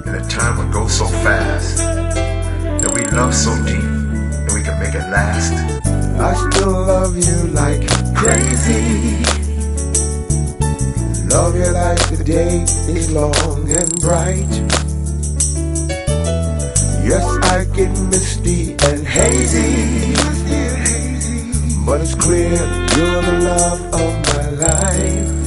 and the time would go so fast, that we love so deep, and we can make it last. I still love you like crazy. Love you like the day is long and bright. Yes, I get misty and hazy, but it's clear you're the love of my life.